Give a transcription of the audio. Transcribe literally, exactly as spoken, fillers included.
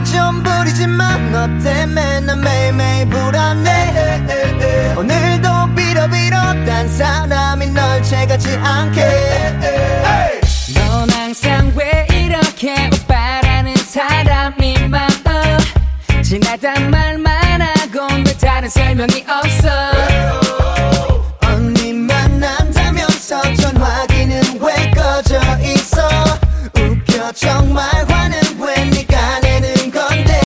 좀 부리지만 너 때문에 난 매일매일 불안해. 오늘도 빌어빌어 딴 사람이 널 채가지 않게. 넌 항상 왜 이렇게 오빠라는 사람이 많아. 지나다 말만 하고 왜 다른 설명이 없어.